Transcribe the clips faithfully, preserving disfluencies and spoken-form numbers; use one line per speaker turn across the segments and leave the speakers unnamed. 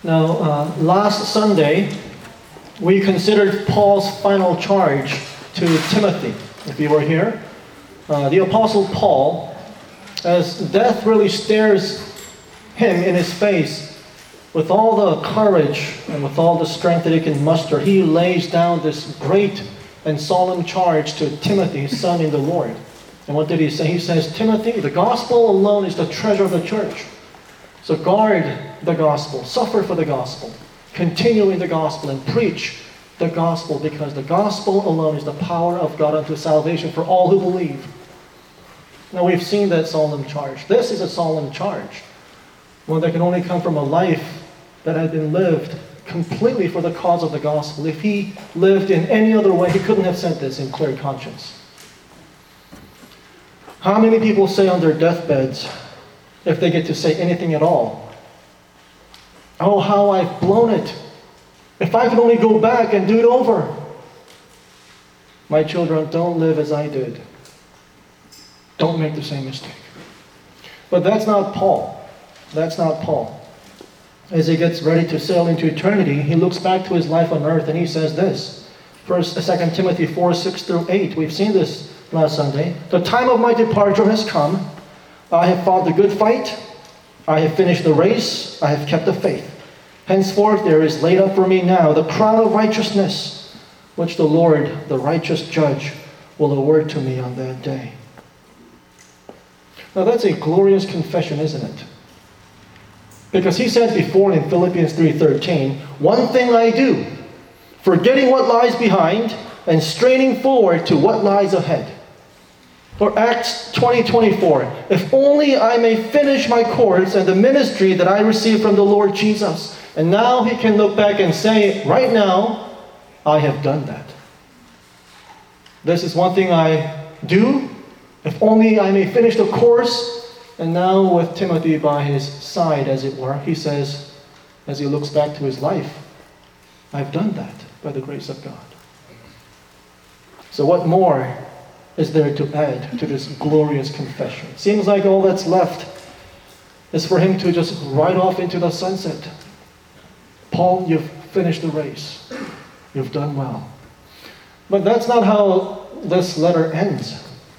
Now, uh, last Sunday, we considered Paul's final charge to Timothy. If you were here, uh, the Apostle Paul, as death really stares him in his face, with all the courage and with all the strength that he can muster, he lays down this great and solemn charge to Timothy, his son in the Lord. And what did he say? He says, Timothy, the gospel alone is the treasure of the church. So guard the gospel, suffer for the gospel, continue in the gospel and preach the gospel, because the gospel alone is the power of God unto salvation for all who believe. Now we've seen that solemn charge. This is a solemn charge, one that can only come from a life that had been lived completely for the cause of the gospel. If he lived in any other way, he couldn't have said this in clear conscience. How many people say on their deathbeds, if they get to say anything at all, oh, how I've blown it. If I could only go back and do it over. My children, don't live as I did. Don't make the same mistake. But that's not Paul. That's not Paul. As he gets ready to sail into eternity, he looks back to his life on earth and he says this. First, Second Timothy four, six through eight. We've seen this last Sunday. The time of my departure has come. I have fought the good fight. I have finished the race. I have kept the faith. Henceforth there is laid up for me now the crown of righteousness, which the Lord, the righteous judge, will award to me on that day. Now that's a glorious confession, isn't it? Because he said before in Philippians three thirteen, one thing I do, forgetting what lies behind and straining forward to what lies ahead. Or Acts twenty twenty-four, if only I may finish my course and the ministry that I received from the Lord Jesus. And now he can look back and say, right now, I have done that. This is one thing I do, if only I may finish the course. And now with Timothy by his side, as it were, he says, as he looks back to his life, I've done that by the grace of God. So what more is there to add to this glorious confession? It seems like all that's left is for him to just ride off into the sunset. Paul, you've finished the race. You've done well. But that's not how this letter ends.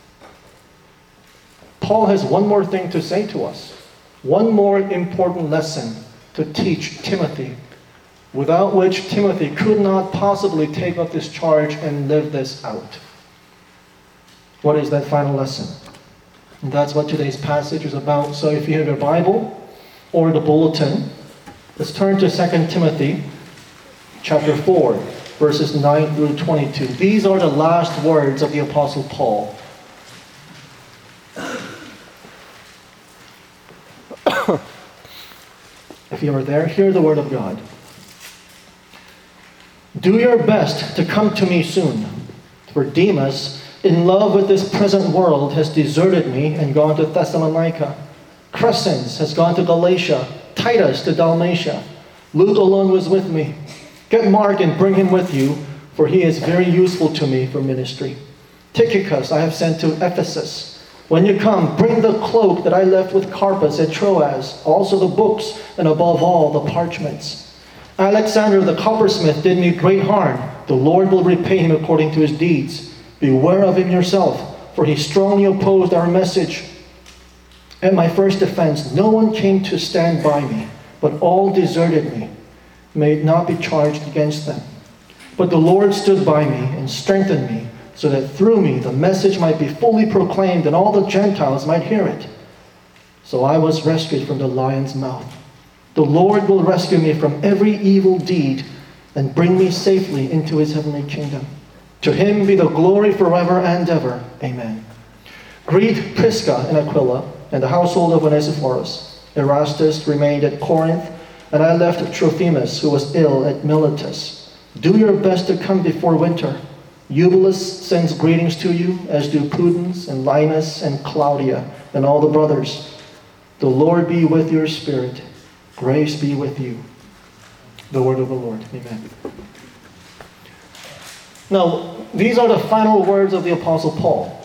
Paul has one more thing to say to us. One more important lesson to teach Timothy, without which Timothy could not possibly take up this charge and live this out. What is that final lesson? And that's what today's passage is about. So if you have your Bible or the bulletin, let's turn to Second Timothy chapter four, verses nine through twenty-two. These are the last words of the Apostle Paul. If you are there, hear the word of God. Do your best to come to me soon, for Demas, in love with this present world, has deserted me and gone to Thessalonica. Crescens has gone to Galatia, Titus to Dalmatia. Luke alone was with me. Get Mark and bring him with you, for he is very useful to me for ministry. Tychicus I have sent to Ephesus. When you come, bring the cloak that I left with Carpus at Troas, also the books, and above all, the parchments. Alexander the coppersmith did me great harm. The Lord will repay him according to his deeds. Beware of him yourself, for he strongly opposed our message. At my first defense, no one came to stand by me, but all deserted me. May it not be charged against them. But the Lord stood by me and strengthened me, so that through me the message might be fully proclaimed and all the Gentiles might hear it. So I was rescued from the lion's mouth. The Lord will rescue me from every evil deed and bring me safely into his heavenly kingdom. To him be the glory forever and ever. Amen. Greet Prisca and Aquila and the household of Onesiphorus. Erastus remained at Corinth, and I left Trophimus, who was ill, at Miletus. Do your best to come before winter. Eubulus sends greetings to you, as do Pudens and Linus and Claudia and all the brothers. The Lord be with your spirit. Grace be with you. The word of the Lord. Amen. Now, these are the final words of the Apostle Paul.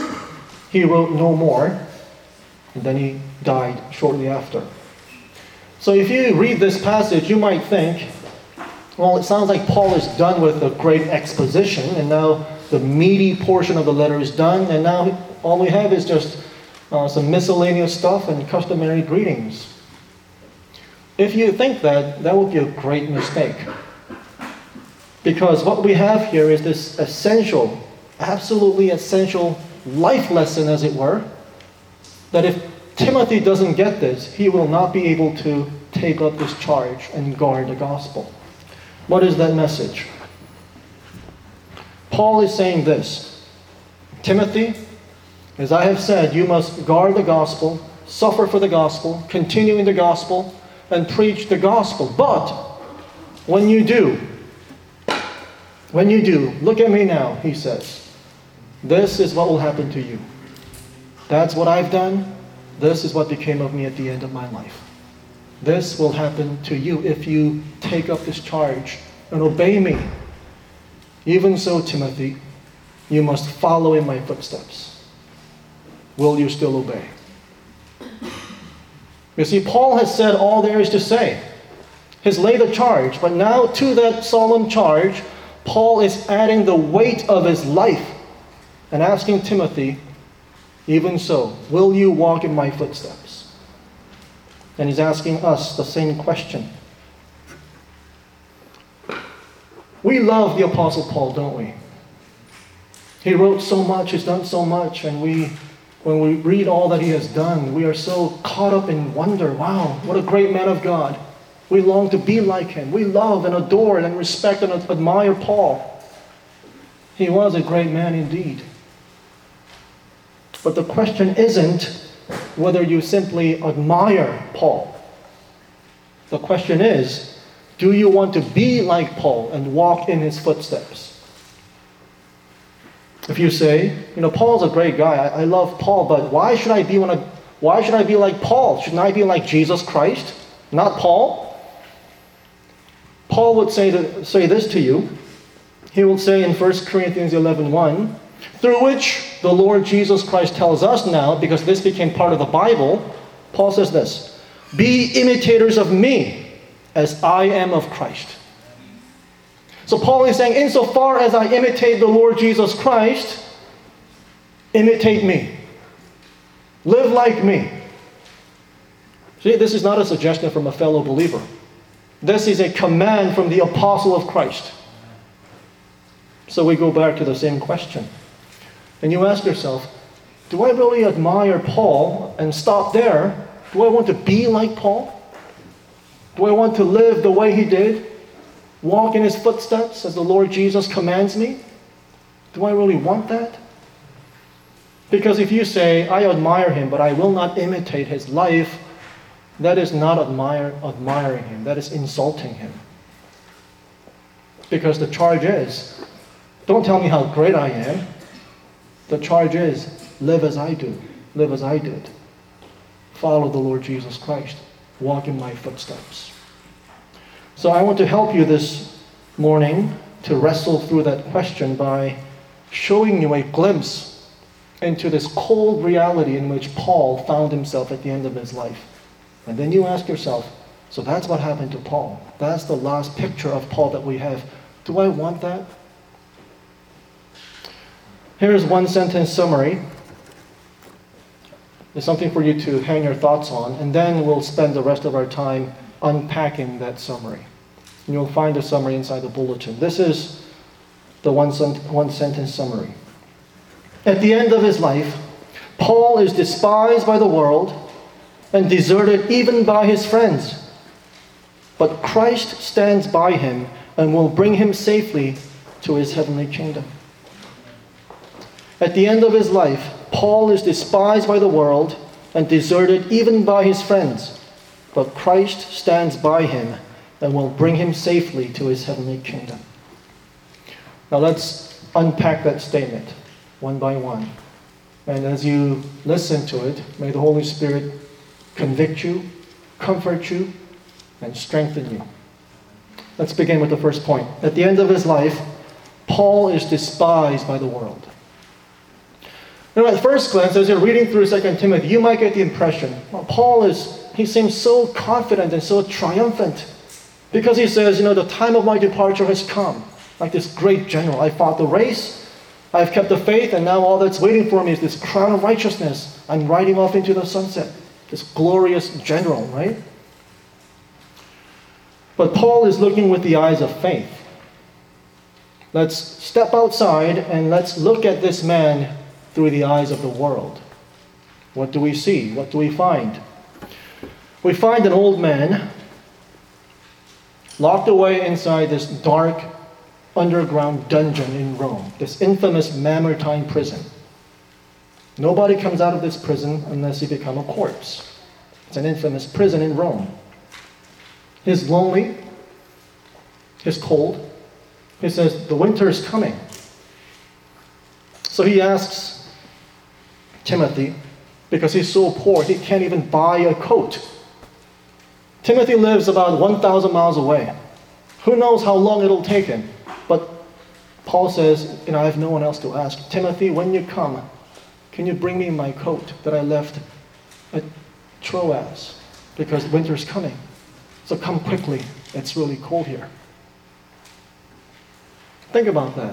He wrote no more, and then he died shortly after. So if you read this passage, you might think, well, it sounds like Paul is done with a great exposition, and now the meaty portion of the letter is done, and now all we have is just uh, some miscellaneous stuff and customary greetings. If you think that, that would be a great mistake. Because what we have here is this essential, absolutely essential life lesson, as it were, that if Timothy doesn't get this, he will not be able to take up this charge and guard the gospel. What is that message? Paul is saying this: Timothy, as I have said, you must guard the gospel, suffer for the gospel, continue in the gospel, and preach the gospel. But when you do, when you do, look at me now, he says, this is what will happen to you. That's what I've done. This is what became of me at the end of my life. This will happen to you if you take up this charge and obey me. Even so, Timothy, you must follow in my footsteps. Will you still obey? You see, Paul has said all there is to say. He's laid a charge, but now to that solemn charge, Paul is adding the weight of his life and asking Timothy, even so, will you walk in my footsteps? And he's asking us the same question. We love the Apostle Paul, don't we? He wrote so much, he's done so much, and we, when we read all that he has done, we are so caught up in wonder. Wow, what a great man of God. We long to be like him. We love and adore and respect and admire Paul. He was a great man indeed. But the question isn't whether you simply admire Paul. The question is, do you want to be like Paul and walk in his footsteps? If you say, you know, Paul's a great guy, I, I love Paul, but why should I be one of, why should I be like Paul? Shouldn't I be like Jesus Christ, not Paul? Paul would say to say this to you. He will say in First Corinthians eleven one, through which the Lord Jesus Christ tells us now, because this became part of the Bible, Paul says this: be imitators of me as I am of Christ. So Paul is saying, insofar as I imitate the Lord Jesus Christ, imitate me. Live like me. See, this is not a suggestion from a fellow believer. This is a command from the apostle of Christ. So we go back to the same question. And you ask yourself, do I really admire Paul and stop there? Do I want to be like Paul? Do I want to live the way he did? Walk in his footsteps as the Lord Jesus commands me? Do I really want that? Because if you say, I admire him, but I will not imitate his life, that is not admire, admiring him. That is insulting him. Because the charge is, don't tell me how great I am. The charge is, live as I do. Live as I did. Follow the Lord Jesus Christ. Walk in my footsteps. So I want to help you this morning to wrestle through that question by showing you a glimpse into this cold reality in which Paul found himself at the end of his life. And then you ask yourself, so that's what happened to Paul. That's the last picture of Paul that we have. Do I want that? Here's one sentence summary. There's something for you to hang your thoughts on, and then we'll spend the rest of our time unpacking that summary. And you'll find the summary inside the bulletin. This is the one, one sentence summary. At the end of his life, Paul is despised by the world and deserted even by his friends. But Christ stands by him and will bring him safely to his heavenly kingdom. At the end of his life, Paul is despised by the world and deserted even by his friends. But Christ stands by him and will bring him safely to his heavenly kingdom. Now let's unpack that statement one by one. And as you listen to it, may the Holy Spirit convict you, comfort you, and strengthen you. Let's begin with the first point. At the end of his life, Paul is despised by the world. You know, at first glance, as you're reading through Second Timothy, you might get the impression, well, Paul is, he seems so confident and so triumphant because he says, you know, the time of my departure has come. Like this great general, I fought the race, I've kept the faith, and now all that's waiting for me is this crown of righteousness. I'm riding off into the sunset. This glorious general, right? But Paul is looking with the eyes of faith. Let's step outside and let's look at this man through the eyes of the world. What do we see? What do we find? We find an old man locked away inside this dark underground dungeon in Rome, this infamous Mamertine prison. Nobody comes out of this prison unless you become a corpse. It's an infamous prison in Rome. He's lonely. He's cold. He says, the winter is coming. So he asks Timothy, because he's so poor, he can't even buy a coat. Timothy lives about one thousand miles away. Who knows how long it'll take him? But Paul says, you know, I have no one else to ask. Timothy, when you come, can you bring me my coat that I left at Troas? Because winter's coming. So come quickly. It's really cold here. Think about that.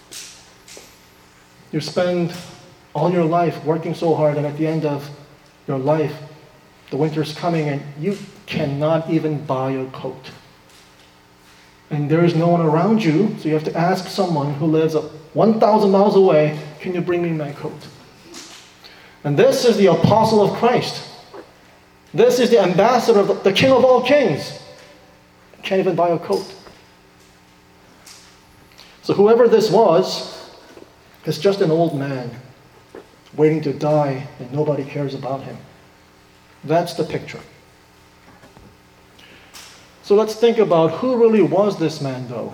You spend all your life working so hard, and at the end of your life, the winter's coming and you cannot even buy a coat. And there is no one around you, so you have to ask someone who lives one thousand miles away, can you bring me my coat? And this is the apostle of Christ. This is the ambassador of the, the King of all kings. Can't even buy a coat. So whoever this was is just an old man waiting to die and nobody cares about him. That's the picture. So let's think about who really was this man, though.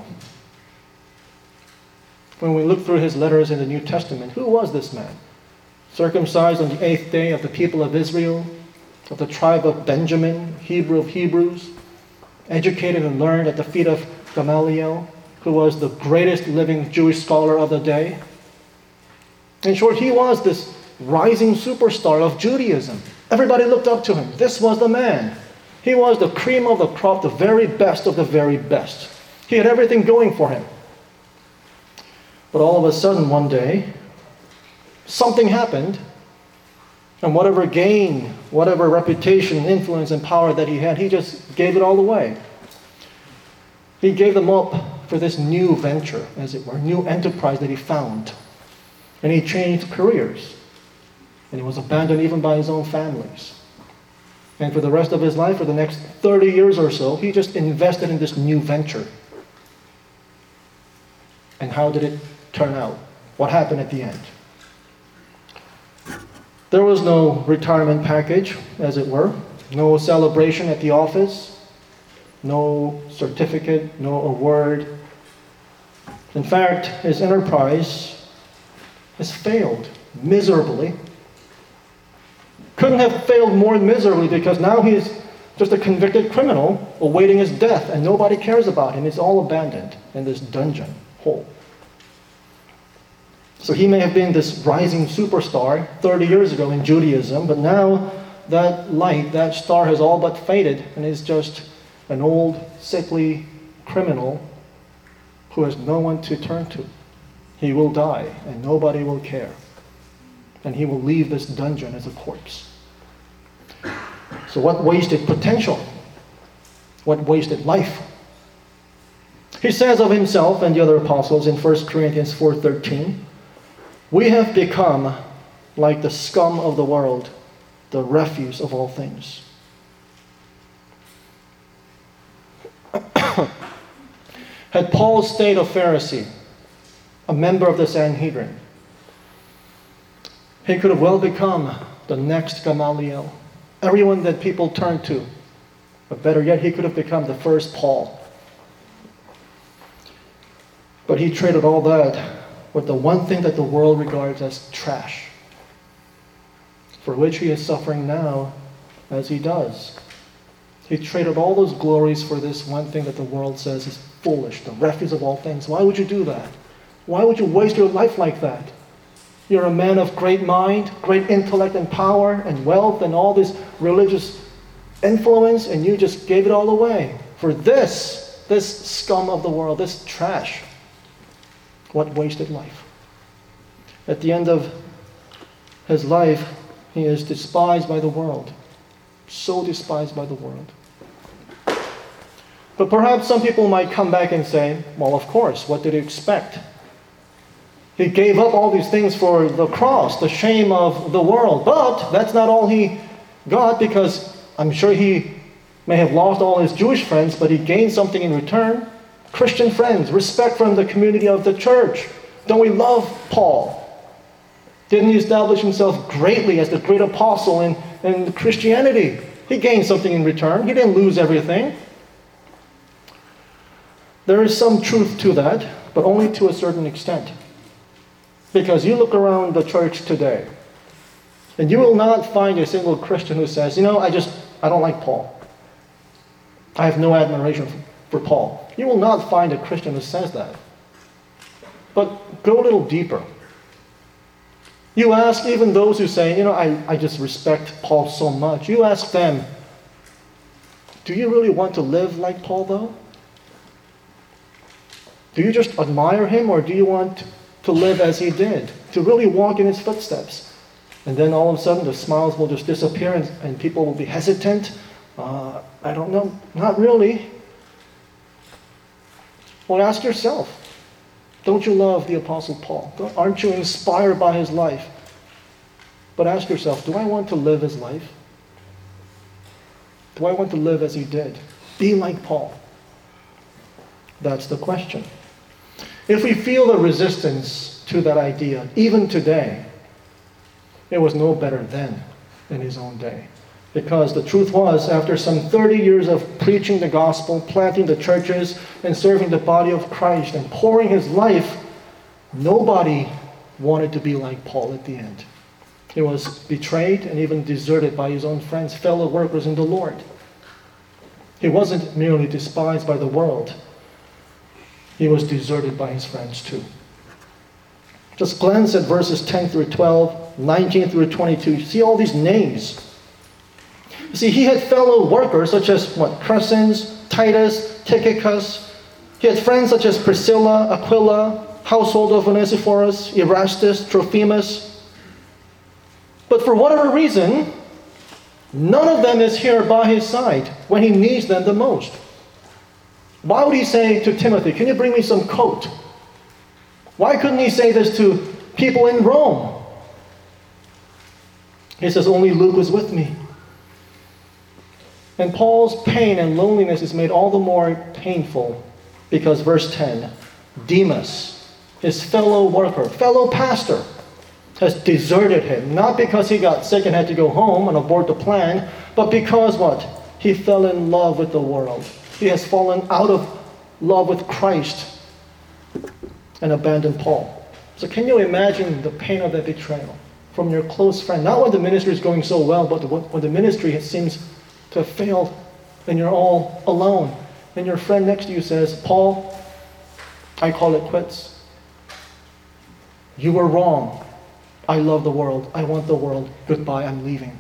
When we look through his letters in the New Testament, who was this man? Circumcised on the eighth day of the people of Israel, of the tribe of Benjamin, Hebrew of Hebrews, educated and learned at the feet of Gamaliel, who was the greatest living Jewish scholar of the day. In short, he was this rising superstar of Judaism. Everybody looked up to him. This was the man. He was the cream of the crop, the very best of the very best. He had everything going for him. But all of a sudden, one day, something happened, and whatever gain, whatever reputation, influence, and power that he had, he just gave it all away. He gave them up for this new venture, as it were, new enterprise that he found. And he changed careers. And he was abandoned even by his own families. And for the rest of his life, for the next thirty years or so, he just invested in this new venture. And how did it turn out? What happened at the end? There was no retirement package, as it were. No celebration at the office. No certificate, no award. In fact, his enterprise has failed miserably. Couldn't have failed more miserably because now he's just a convicted criminal awaiting his death and nobody cares about him. He's all abandoned in this dungeon hole. So he may have been this rising superstar thirty years ago in Judaism, but now that light, that star has all but faded and is just an old, sickly criminal who has no one to turn to. He will die and nobody will care. And he will leave this dungeon as a corpse. So what wasted potential? What wasted life? He says of himself and the other apostles in First Corinthians four thirteen, we have become like the scum of the world, the refuse of all things. Had Paul stayed a Pharisee, a member of the Sanhedrin, he could have well become the next Gamaliel, everyone that people turn to. But better yet, he could have become the first Paul. But he traded all that with the one thing that the world regards as trash, for which he is suffering now as he does. He traded all those glories for this one thing that the world says is foolish, the refuse of all things. Why would you do that? Why would you waste your life like that? You're a man of great mind, great intellect and power and wealth and all this religious influence, and you just gave it all away for this, this scum of the world, this trash. What wasted life. At the end of his life, he is despised by the world. So despised by the world. But perhaps some people might come back and say, well, of course, what did you expect? He gave up all these things for the cross, the shame of the world. But that's not all he got, because I'm sure he may have lost all his Jewish friends, but he gained something in return. Christian friends, respect from the community of the church. Don't we love Paul? Didn't he establish himself greatly as the great apostle in, in Christianity? He gained something in return. He didn't lose everything. There is some truth to that, but only to a certain extent. Because you look around the church today, and you will not find a single Christian who says, you know, I just, I don't like Paul. I have no admiration for Paul. You will not find a Christian who says that. But go a little deeper. You ask even those who say, you know, I, I just respect Paul so much. You ask them, do you really want to live like Paul though? Do you just admire him, or do you want to live as he did? To really walk in his footsteps? And then all of a sudden the smiles will just disappear and, and people will be hesitant. Uh, I don't know. Not really. Well, ask yourself. Don't you love the Apostle Paul? Aren't you inspired by his life? But ask yourself, do I want to live his life? Do I want to live as he did? Be like Paul? That's the question. If we feel the resistance to that idea, even today, it was no better then in his own day. Because the truth was, after some thirty years of preaching the gospel, planting the churches, and serving the body of Christ, and pouring his life, nobody wanted to be like Paul at the end. He was betrayed and even deserted by his own friends, fellow workers in the Lord. He wasn't merely despised by the world. He was deserted by his friends too. Just glance at verses ten through twelve, nineteen through twenty-two. You see all these names. You see, he had fellow workers such as what? Crescens, Titus, Tychicus. He had friends such as Priscilla, Aquila, household of Onesiphorus, Erastus, Trophimus. But for whatever reason, none of them is here by his side when he needs them the most. Why would he say to Timothy, can you bring me some coat? Why couldn't he say this to people in Rome? He says, only Luke was with me. And Paul's pain and loneliness is made all the more painful because verse ten, Demas, his fellow worker, fellow pastor, has deserted him. Not because he got sick and had to go home and abort the plan, but because what? He fell in love with the world. He has fallen out of love with Christ and abandoned Paul. So can you imagine the pain of that betrayal from your close friend? Not when the ministry is going so well, but when the ministry seems to have failed and you're all alone. And your friend next to you says, Paul, I call it quits. You were wrong. I love the world. I want the world. Goodbye, I'm leaving.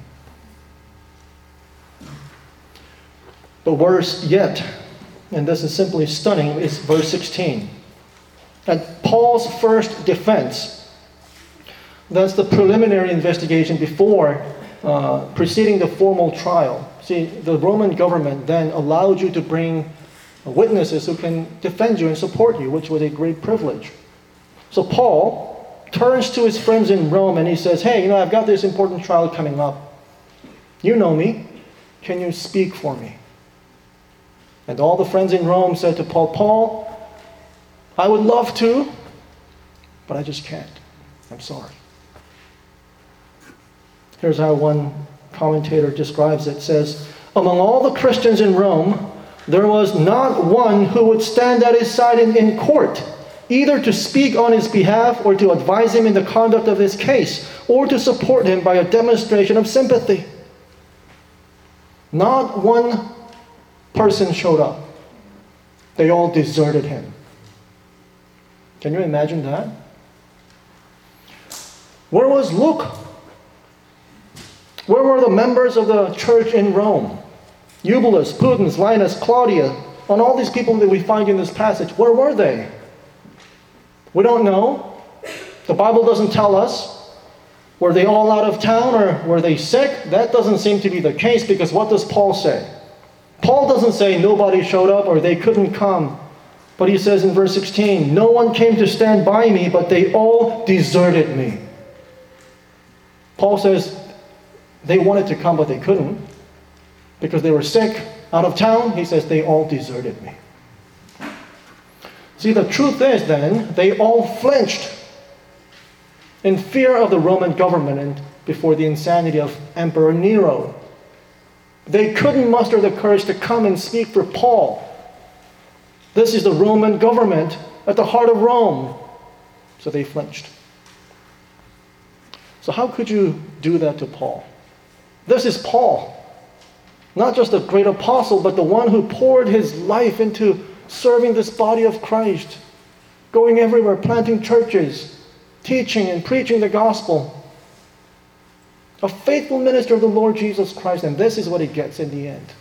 But worse yet, and this is simply stunning, is verse sixteen. At Paul's first defense, that's the preliminary investigation before uh, preceding the formal trial. See, the Roman government then allowed you to bring witnesses who can defend you and support you, which was a great privilege. So Paul turns to his friends in Rome and he says, hey, you know, I've got this important trial coming up. You know me. Can you speak for me? And all the friends in Rome said to Paul, Paul, I would love to, but I just can't. I'm sorry. Here's how one commentator describes it. It says, among all the Christians in Rome, there was not one who would stand at his side in, in court, either to speak on his behalf or to advise him in the conduct of his case, or to support him by a demonstration of sympathy. Not one person showed up. They all deserted him. Can you imagine that? Where was Luke? Where were the members of the church in Rome? Eubulus, Pudens, Linus, Claudia, and all these people that we find in this passage. Where were they? We don't know. The Bible doesn't tell us. Were they all out of town or were they sick? That doesn't seem to be the case, because what does Paul say? Paul doesn't say nobody showed up or they couldn't come. But he says in verse sixteen, no one came to stand by me, but they all deserted me. Paul says they wanted to come, but they couldn't because they were sick, out of town. He says they all deserted me. See, the truth is then, they all flinched in fear of the Roman government and before the insanity of Emperor Nero. They couldn't muster the courage to come and speak for Paul. This is the Roman government at the heart of Rome. So they flinched. So how could you do that to Paul? This is Paul. Not just a great apostle, but the one who poured his life into serving this body of Christ, going everywhere, planting churches, teaching and preaching the gospel. A faithful minister of the Lord Jesus Christ, and this is what he gets in the end.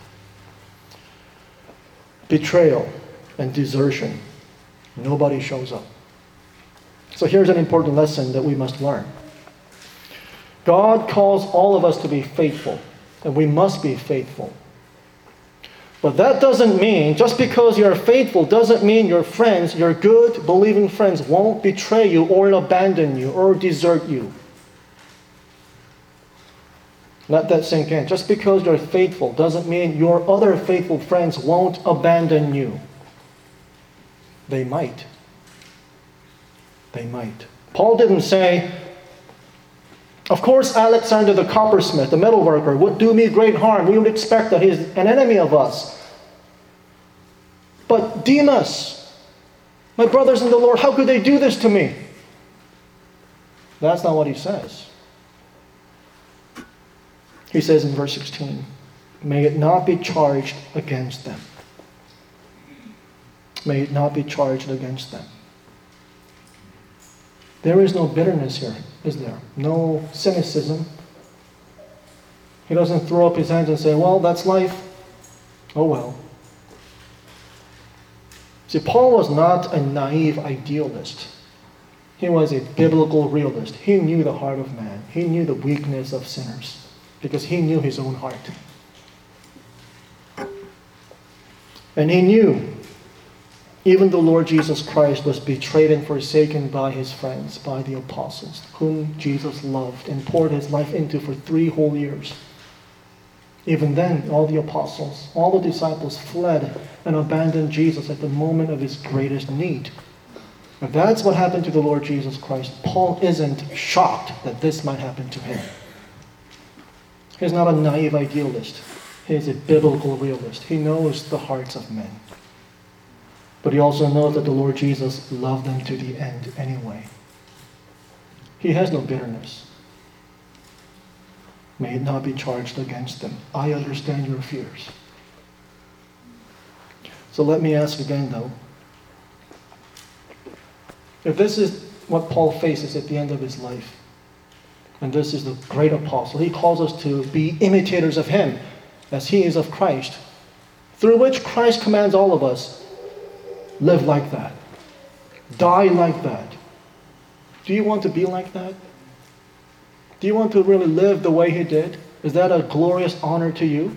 Betrayal and desertion. Nobody shows up. So here's an important lesson that we must learn. God calls all of us to be faithful, and we must be faithful. But that doesn't mean, just because you're faithful, doesn't mean your friends, your good, believing friends, won't betray you or abandon you or desert you. Let that sink in. Just because you're faithful doesn't mean your other faithful friends won't abandon you. They might. They might. Paul didn't say, of course Alexander the coppersmith, the metalworker, would do me great harm. We would expect that he's an enemy of us. But Demas, my brothers in the Lord, how could they do this to me? That's not what he says. He says in verse sixteen, may it not be charged against them. May it not be charged against them. There is no bitterness here, is there? No cynicism. He doesn't throw up his hands and say, well, that's life. Oh well. See, Paul was not a naive idealist. He was a biblical realist. He knew the heart of man. He knew the weakness of sinners because he knew his own heart. And he knew even the Lord Jesus Christ was betrayed and forsaken by his friends, by the apostles, whom Jesus loved and poured his life into for three whole years. Even then, all the apostles, all the disciples fled and abandoned Jesus at the moment of his greatest need. If that's what happened to the Lord Jesus Christ, Paul isn't shocked that this might happen to him. He's not a naive idealist. He's a biblical realist. He knows the hearts of men. But he also knows that the Lord Jesus loved them to the end anyway. He has no bitterness. May it not be charged against them. I understand your fears. So let me ask again, though. If this is what Paul faces at the end of his life, and this is the great apostle, he calls us to be imitators of him, as he is of Christ, through which Christ commands all of us, live like that. Die like that. Do you want to be like that? Do you want to really live the way he did? Is that a glorious honor to you?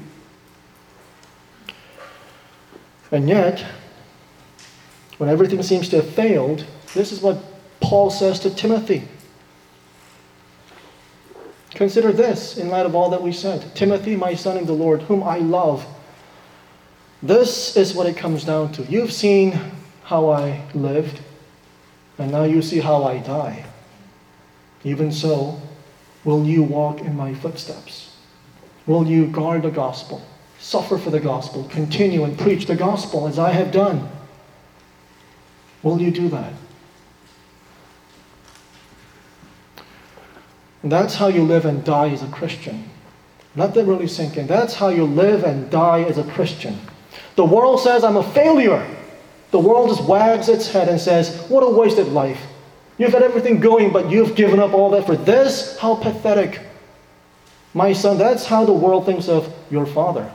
And yet, when everything seems to have failed, this is what Paul says to Timothy. Consider this in light of all that we said. Timothy, my son in the Lord, whom I love. This is what it comes down to. You've seen how I lived, and now you see how I die. Even so, will you walk in my footsteps? Will you guard the gospel, suffer for the gospel, continue and preach the gospel as I have done? Will you do that? And that's how you live and die as a Christian. Let that really sink in. That's how you live and die as a Christian. The world says, I'm a failure. The world just wags its head and says, what a wasted life. You've got everything going, but you've given up all that for this? How pathetic. My son, that's how the world thinks of your father.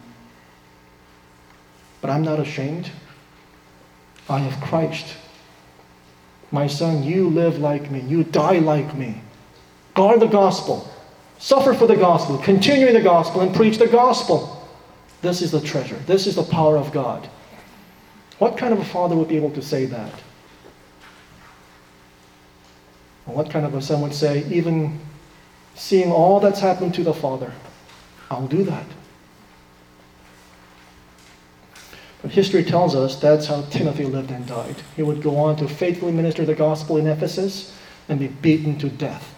But I'm not ashamed. I have Christ. My son, you live like me. You die like me. Guard the gospel. Suffer for the gospel. Continue in the gospel and preach the gospel. This is the treasure. This is the power of God. What kind of a father would be able to say that? And what kind of a son would say, even seeing all that's happened to the father, I'll do that. But history tells us that's how Timothy lived and died. He would go on to faithfully minister the gospel in Ephesus and be beaten to death.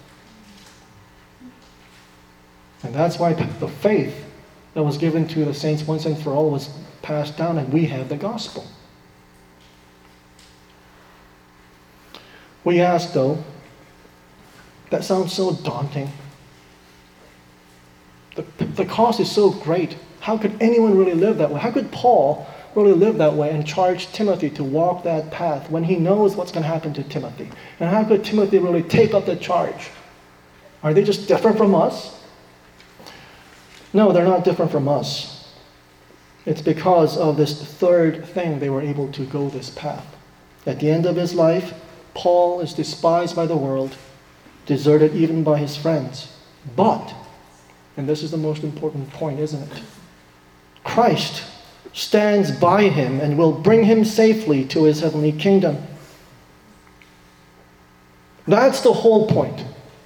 And that's why the faith that was given to the saints once and for all was passed down, and we have the gospel. We ask, though, that sounds so daunting. The, the cost is so great. How could anyone really live that way? How could Paul really live that way and charge Timothy to walk that path when he knows what's going to happen to Timothy? And how could Timothy really take up the charge? Are they just different from us? No, they're not different from us. It's because of this third thing they were able to go this path. At the end of his life, Paul is despised by the world, deserted even by his friends. But, and this is the most important point, isn't it? Christ stands by him and will bring him safely to his heavenly kingdom. That's the whole point.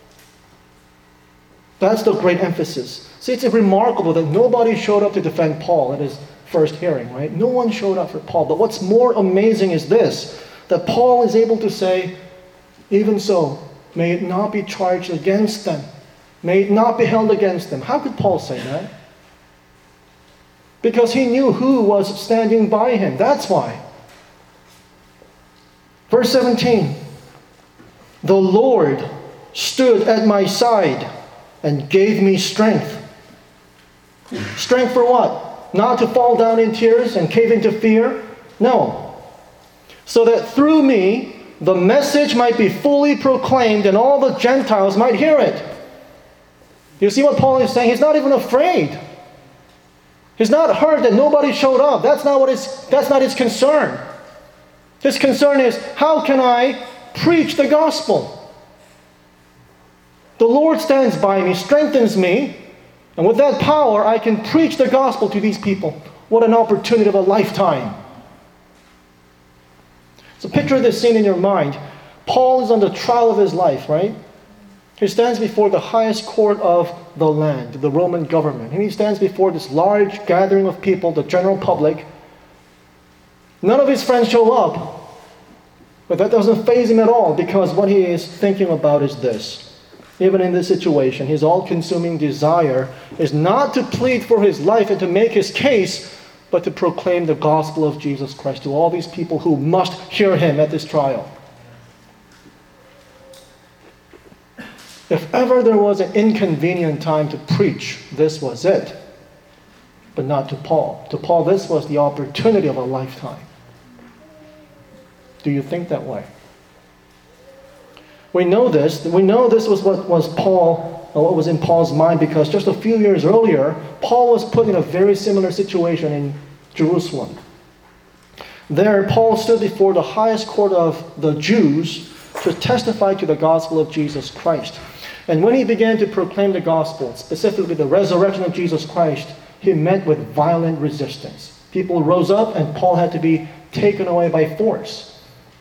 That's the great emphasis. See, it's remarkable that nobody showed up to defend Paul at his first hearing, right? No one showed up for Paul. But what's more amazing is this, that Paul is able to say, even so, may it not be charged against them. May it not be held against them. How could Paul say that? Because he knew who was standing by him. That's why. Verse seventeen. The Lord stood at my side and gave me strength. Strength for what? Not to fall down in tears and cave into fear? No. So that through me, the message might be fully proclaimed and all the Gentiles might hear it. You see what Paul is saying? He's not even afraid. He's not hurt that nobody showed up. That's not what his, that's not his concern. His concern is, how can I preach the gospel? The Lord stands by me, strengthens me, and with that power, I can preach the gospel to these people. What an opportunity of a lifetime. So picture this scene in your mind. Paul is on the trial of his life, right? He stands before the highest court of the land, the Roman government. And he stands before this large gathering of people, the general public. None of his friends show up. But that doesn't faze him at all, because what he is thinking about is this. Even in this situation, his all-consuming desire is not to plead for his life and to make his case, but to proclaim the gospel of Jesus Christ to all these people who must hear him at this trial. If ever there was an inconvenient time to preach, this was it. But not to Paul. To Paul, this was the opportunity of a lifetime. Do you think that way? We know this. We know this was what was Paul, or what was in Paul's mind, because just a few years earlier, Paul was put in a very similar situation in Jerusalem. There, Paul stood before the highest court of the Jews to testify to the gospel of Jesus Christ. And when he began to proclaim the gospel, specifically the resurrection of Jesus Christ, he met with violent resistance. People rose up and Paul had to be taken away by force.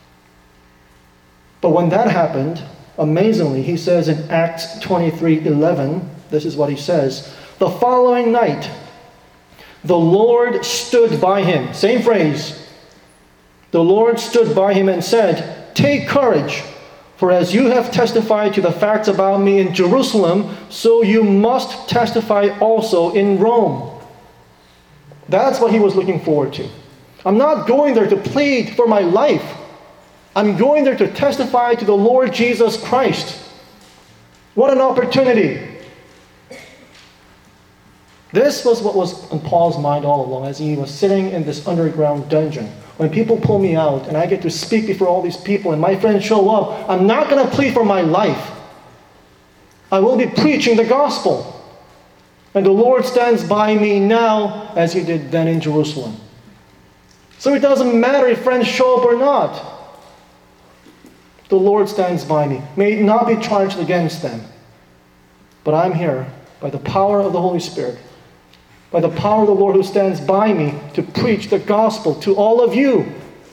But when that happened, amazingly, he says in Acts twenty-three eleven, this is what he says, the following night, the Lord stood by him. Same phrase. The Lord stood by him and said, take courage, for as you have testified to the facts about me in Jerusalem, so you must testify also in Rome. That's what he was looking forward to. I'm not going there to plead for my life. I'm going there to testify to the Lord Jesus Christ. What an opportunity. This was what was in Paul's mind all along as he was sitting in this underground dungeon. When people pull me out and I get to speak before all these people and my friends show up, I'm not going to plead for my life. I will be preaching the gospel. And the Lord stands by me now as he did then in Jerusalem. So it doesn't matter if friends show up or not. The Lord stands by me. May it not be charged against them. But I'm here by the power of the Holy Spirit, by the power of the Lord who stands by me to preach the gospel to all of you.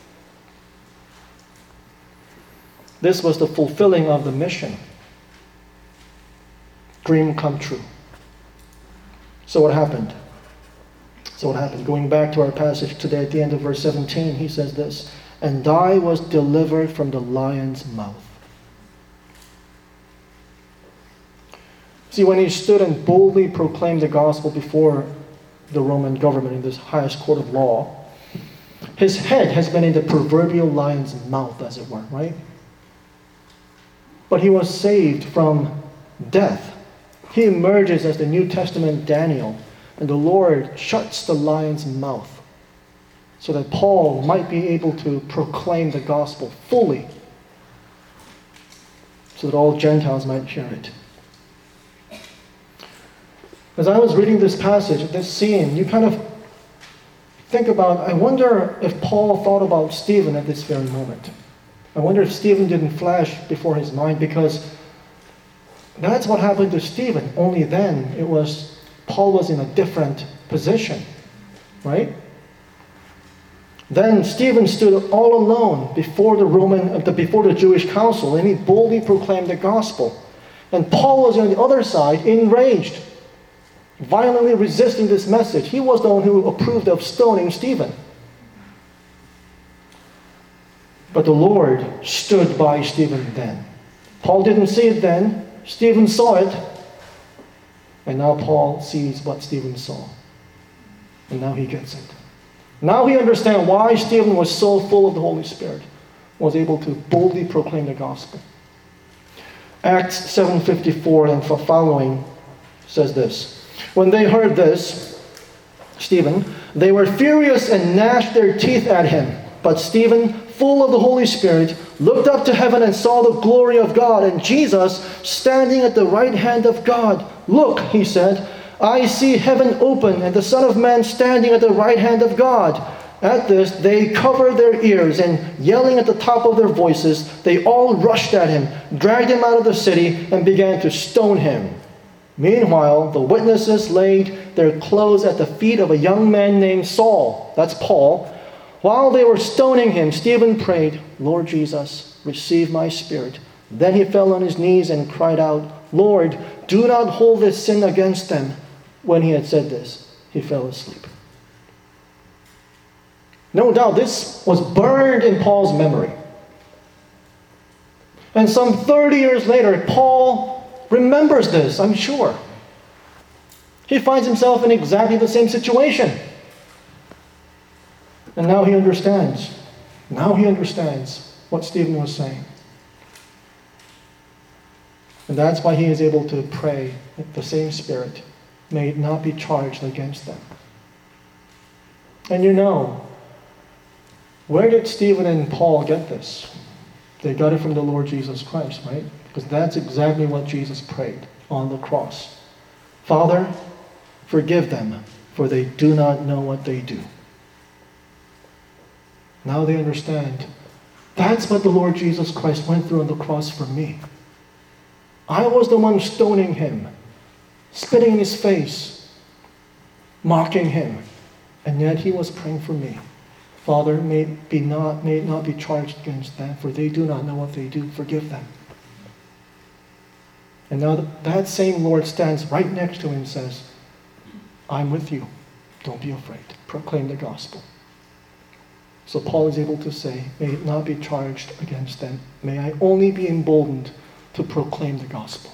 This was the fulfilling of the mission. Dream come true. So what happened? So what happened? Going back to our passage today at the end of verse seventeen, he says this, "And I was delivered from the lion's mouth." See, when he stood and boldly proclaimed the gospel before the Roman government in this highest court of law, his head has been in the proverbial lion's mouth, as it were, right? But he was saved from death. He emerges as the New Testament Daniel, and the Lord shuts the lion's mouth so that Paul might be able to proclaim the gospel fully, so that all Gentiles might hear it. As I was reading this passage, this scene, you kind of think about, I wonder if Paul thought about Stephen at this very moment. I wonder if Stephen didn't flash before his mind, because that's what happened to Stephen. Only then it was, Paul was in a different position, right? Then Stephen stood all alone before the Roman, before the Jewish council, and he boldly proclaimed the gospel. And Paul was on the other side, enraged, violently resisting this message. He was the one who approved of stoning Stephen. But the Lord stood by Stephen then. Paul didn't see it then. Stephen saw it. And now Paul sees what Stephen saw. And now he gets it. Now he understands why Stephen was so full of the Holy Spirit, was able to boldly proclaim the gospel. Acts seven fifty-four and following says this. When they heard this, Stephen, they were furious and gnashed their teeth at him. But Stephen, full of the Holy Spirit, looked up to heaven and saw the glory of God and Jesus standing at the right hand of God. "Look," he said, "I see heaven open and the Son of Man standing at the right hand of God." At this, they covered their ears, and yelling at the top of their voices, they all rushed at him, dragged him out of the city, and began to stone him. Meanwhile, the witnesses laid their clothes at the feet of a young man named Saul. That's Paul. While they were stoning him, Stephen prayed, "Lord Jesus, receive my spirit." Then he fell on his knees and cried out, "Lord, do not hold this sin against them." When he had said this, he fell asleep. No doubt this was burned in Paul's memory. And some thirty years later, Paul remembers this, I'm sure. He finds himself in exactly the same situation. And now he understands. Now he understands what Stephen was saying. And that's why he is able to pray with the same Spirit. May it not be charged against them. And you know, where did Stephen and Paul get this? They got it from the Lord Jesus Christ, right? Because that's exactly what Jesus prayed on the cross. "Father, forgive them, for they do not know what they do." Now they understand. That's what the Lord Jesus Christ went through on the cross for me. I was the one stoning him, spitting in his face, mocking him, and yet he was praying for me. "Father, may it, be not, may it not be charged against them, for they do not know what they do. Forgive them." And now that same Lord stands right next to him and says, "I'm with you. Don't be afraid. Proclaim the gospel." So Paul is able to say, "May it not be charged against them. May I only be emboldened to proclaim the gospel."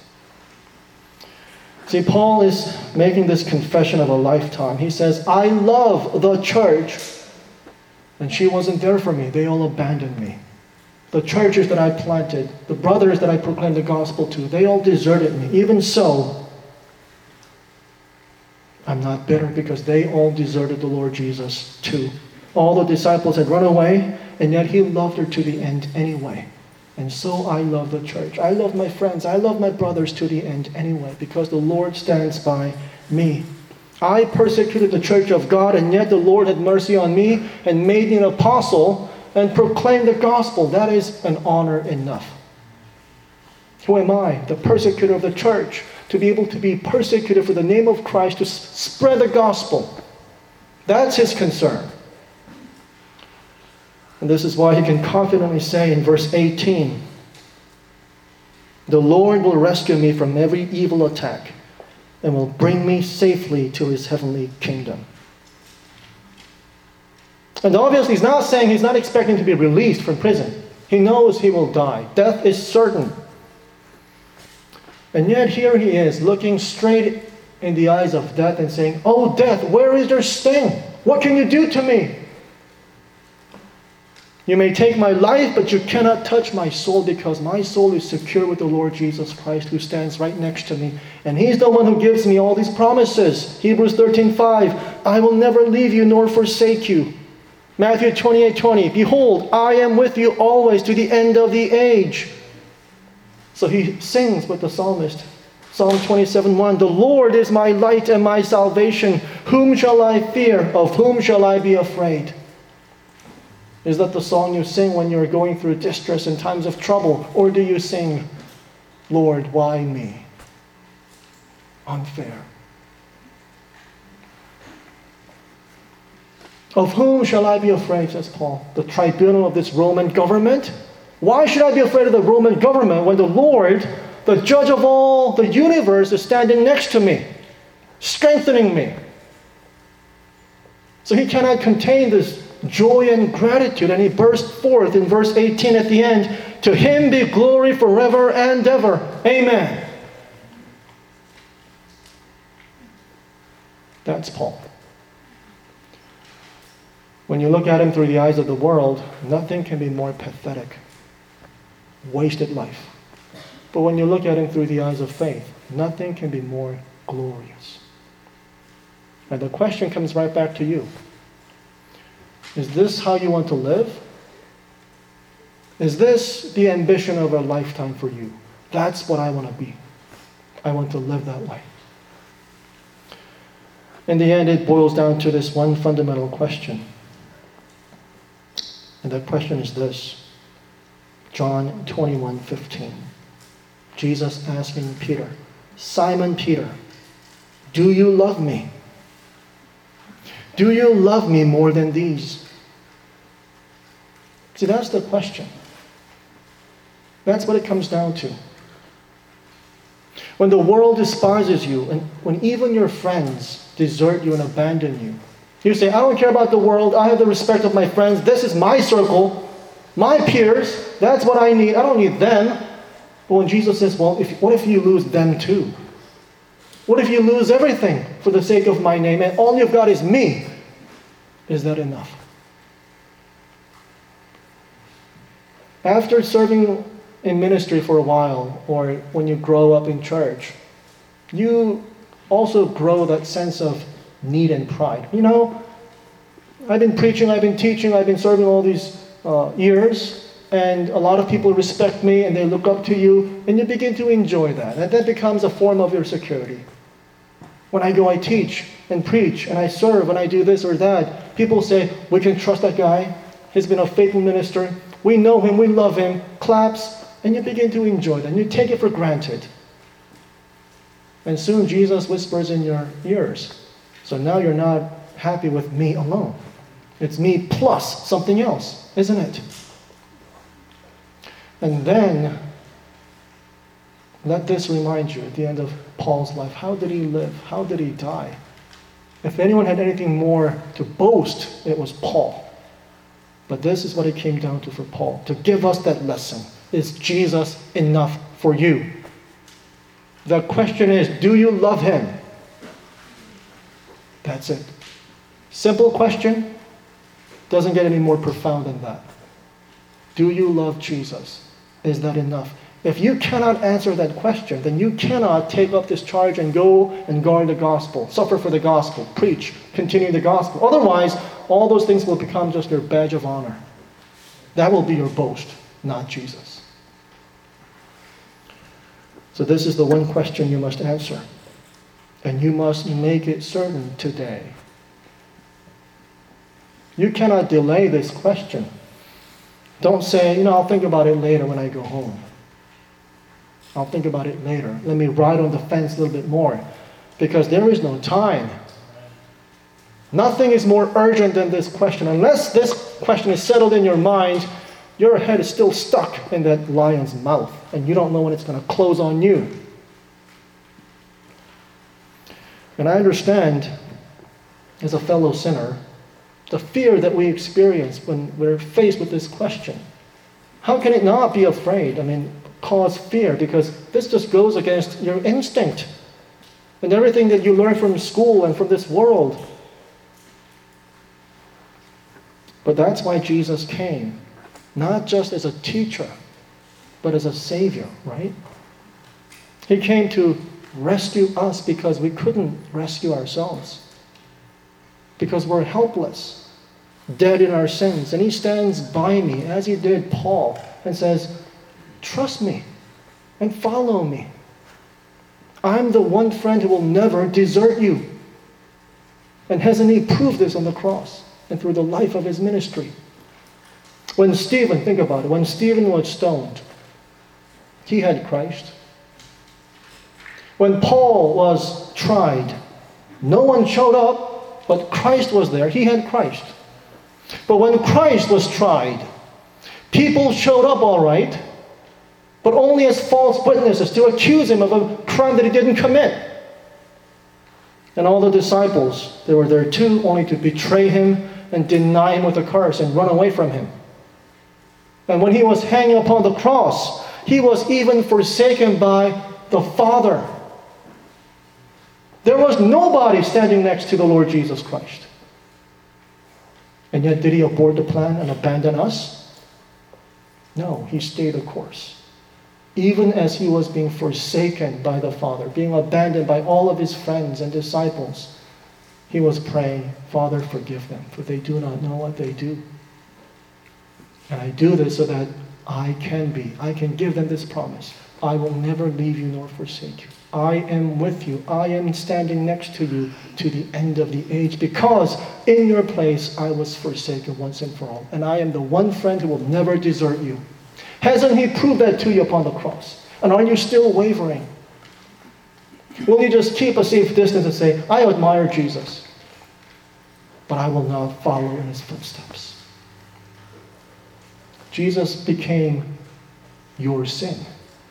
See, Paul is making this confession of a lifetime. He says, "I love the church, and she wasn't there for me. They all abandoned me. The churches that I planted, the brothers that I proclaimed the gospel to, they all deserted me. Even so, I'm not bitter because they all deserted the Lord Jesus too. All the disciples had run away, and yet he loved her to the end anyway. And so I love the church. I love my friends. I love my brothers to the end anyway, because the Lord stands by me. I persecuted the church of God, and yet the Lord had mercy on me and made me an apostle and proclaimed the gospel. That is an honor enough. Who am I, the persecutor of the church, to be able to be persecuted for the name of Christ, to s- spread the gospel? That's his concern. And this is why he can confidently say in verse eighteen, the Lord will rescue me from every evil attack and will bring me safely to his heavenly kingdom. And obviously he's not saying he's not expecting to be released from prison. He knows he will die. Death is certain. And yet here he is looking straight in the eyes of death and saying, "Oh death, where is your sting? What can you do to me? You may take my life, but you cannot touch my soul, because my soul is secure with the Lord Jesus Christ, who stands right next to me. And he's the one who gives me all these promises." Hebrews thirteen five, "I will never leave you nor forsake you." Matthew twenty-eight twenty, "Behold, I am with you always to the end of the age." So he sings with the psalmist. Psalm twenty-seven one, "The Lord is my light and my salvation. Whom shall I fear? Of whom shall I be afraid?" Is that the song you sing when you're going through distress and times of trouble? Or do you sing, "Lord, why me?" Unfair. "Of whom shall I be afraid," says Paul? "The tribunal of this Roman government? Why should I be afraid of the Roman government when the Lord, the judge of all the universe, is standing next to me, strengthening me?" So he cannot contain this joy and gratitude, and he burst forth in verse eighteen at the end, "To him be glory forever and ever. Amen." That's Paul. When you look at him through the eyes of the world, nothing can be more pathetic. Wasted life. But when you look at him through the eyes of faith, nothing can be more glorious. And the question comes right back to you. Is this how you want to live? Is this the ambition of a lifetime for you? That's what I want to be. I want to live that way. In the end, it boils down to this one fundamental question. And that question is this. John twenty-one fifteen. Jesus asking Peter, "Simon Peter, do you love me? Do you love me more than these?" See, that's the question. That's what it comes down to. When the world despises you, and when even your friends desert you and abandon you, you say, "I don't care about the world. I have the respect of my friends. This is my circle, my peers. That's what I need. I don't need them." But when Jesus says, "Well, if, what if you lose them too? What if you lose everything for the sake of my name, and all you've got is me?" Is that enough? After serving in ministry for a while, or when you grow up in church, you also grow that sense of need and pride. You know, I've been preaching, I've been teaching, I've been serving all these uh, years, and a lot of people respect me and they look up to you, and you begin to enjoy that. And that becomes a form of your security. When I go, I teach and preach, and I serve, and I do this or that, people say, "We can trust that guy. He's been a faithful minister. We know him, we love him," claps, and you begin to enjoy that, and you take it for granted. And soon Jesus whispers in your ears, "So now you're not happy with me alone. It's me plus something else, isn't it?" And then, let this remind you at the end of Paul's life, how did he live? How did he die? If anyone had anything more to boast, it was Paul. But this is what it came down to for Paul, to give us that lesson. Is Jesus enough for you? The question is, do you love him? That's it. Simple question. Doesn't get any more profound than that. Do you love Jesus? Is that enough? If you cannot answer that question, then you cannot take up this charge and go and guard the gospel, suffer for the gospel, preach, continue the gospel. Otherwise, all those things will become just your badge of honor. That will be your boast, not Jesus. So this is the one question you must answer. And you must make it certain today. You cannot delay this question. Don't say, you know, I'll think about it later when I go home. I'll think about it later. Let me ride on the fence a little bit more. Because there is no time. Nothing is more urgent than this question. Unless this question is settled in your mind, your head is still stuck in that lion's mouth. And you don't know when it's going to close on you. And I understand, as a fellow sinner, the fear that we experience when we're faced with this question. How can it not be afraid? I mean, cause fear, because this just goes against your instinct and everything that you learn from school and from this world. But that's why Jesus came, not just as a teacher, but as a savior, right? He came to rescue us because we couldn't rescue ourselves, because we're helpless, dead in our sins. And he stands by me, as he did Paul, and says, trust me and follow me. I'm the one friend who will never desert you. And hasn't he proved this on the cross and through the life of his ministry? When Stephen, think about it, when Stephen was stoned, he had Christ. When Paul was tried, no one showed up, but Christ was there. He had Christ. But when Christ was tried, people showed up all right, but only as false witnesses to accuse him of a crime that he didn't commit. And all the disciples, they were there too, only to betray him and deny him with a curse and run away from him. And when he was hanging upon the cross, he was even forsaken by the Father. There was nobody standing next to the Lord Jesus Christ. And yet, did he abort the plan and abandon us? No, he stayed the course. Even as he was being forsaken by the Father, being abandoned by all of his friends and disciples, he was praying, Father, forgive them, for they do not know what they do. And I do this so that I can be, I can give them this promise. I will never leave you nor forsake you. I am with you. I am standing next to you to the end of the age, because in your place I was forsaken once and for all. And I am the one friend who will never desert you. Hasn't he proved that to you upon the cross? And are you still wavering? Will you just keep a safe distance and say, I admire Jesus, but I will not follow in his footsteps? Jesus became your sin.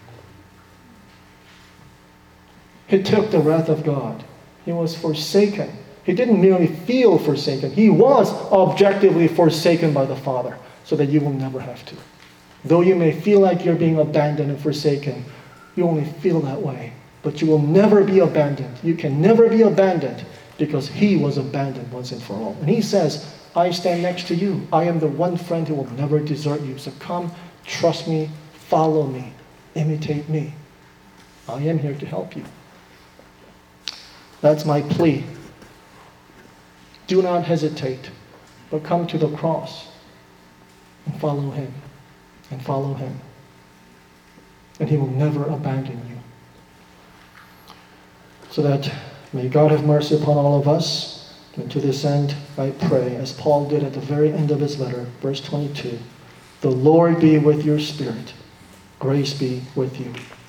He took the wrath of God. He was forsaken. He didn't merely feel forsaken. He was objectively forsaken by the Father, so that you will never have to. Though you may feel like you're being abandoned and forsaken, you only feel that way. But you will never be abandoned. You can never be abandoned, because he was abandoned once and for all. And he says, I stand next to you. I am the one friend who will never desert you. So come, trust me, follow me, imitate me. I am here to help you. That's my plea. Do not hesitate, but come to the cross and follow him, and follow him. And he will never abandon you. So that may God have mercy upon all of us. And to this end, I pray, as Paul did at the very end of his letter, verse twenty-two, the Lord be with your spirit. Grace be with you.